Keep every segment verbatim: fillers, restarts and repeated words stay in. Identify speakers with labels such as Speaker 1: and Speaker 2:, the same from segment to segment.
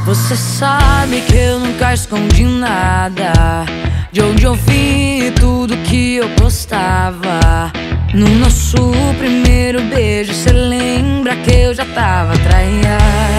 Speaker 1: Você sabe que eu nunca escondi nada, de onde eu vi tudo que eu postava. No nosso primeiro beijo, cê lembra que eu já tava traiada?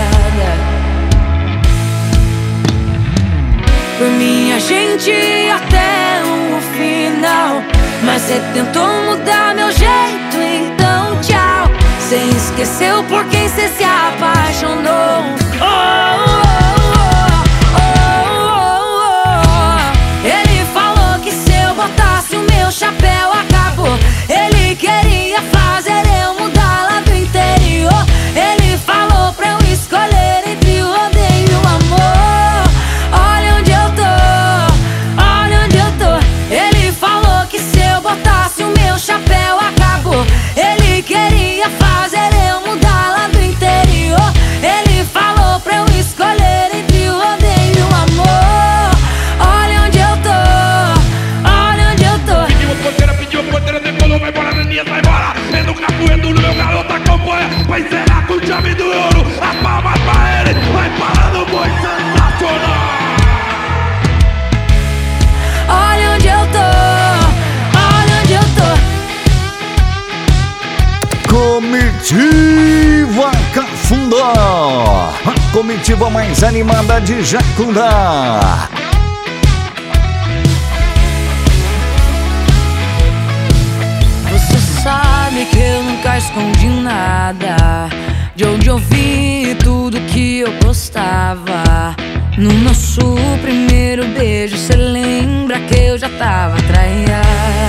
Speaker 1: Por mim a gente ia até o final, mas cê tentou mudar meu jeito, então tchau. Cê esqueceu por quem cê se apaixonou. Oh, oh, oh, oh, oh. Ele falou que se eu botasse o meu chapéu acabou. Ele queria fazer eu mudar lá do interior. Ele falou pra eu escolher entre o rodeio e o amor. Olha onde eu tô, olha onde eu tô. Ele falou que se eu botasse o meu chapéu acabou. Ele queria fazer eu mudar lá do interior. Ele falou pra eu escolher entre o rodeio e o amor. Olha onde eu tô, olha onde eu tô.
Speaker 2: Pediu porteira, pediu porteira, decolou, vai embora, Neninha, vai embora. Vendo o capoeiro no meu garoto acompanha. Vai encerrar com chave do ouro. As palmas pra ele, vai parando, foi sensacional.
Speaker 1: Olha onde eu tô, olha onde eu tô.
Speaker 3: Comitiva Cafundó, a comitiva mais animada de Jacundá.
Speaker 1: Você sabe que eu nunca escondi nada, de onde eu vi tudo que eu postava. No nosso primeiro beijo, cê lembra que eu já tava traiada?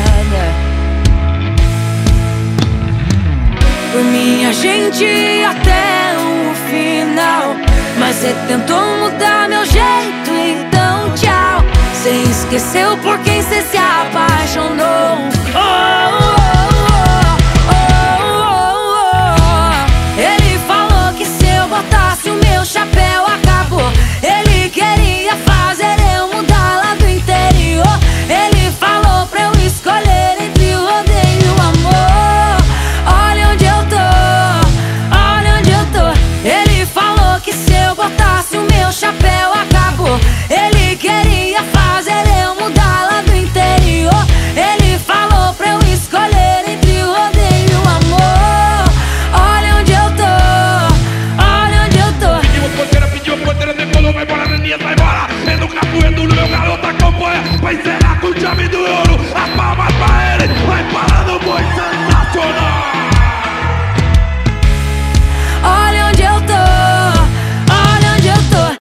Speaker 1: Por mim a gente ia até o final, mas cê tentou mudar meu jeito, então tchau. Cê esqueceu por quem cê se apaixonou. Oh!